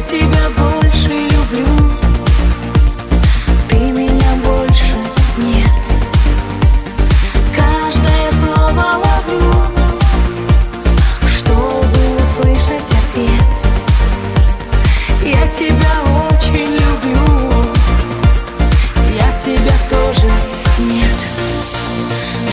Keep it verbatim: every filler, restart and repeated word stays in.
тебя больше люблю, ты меня больше нет. Каждое слово ловлю, чтобы услышать ответ. Я тебя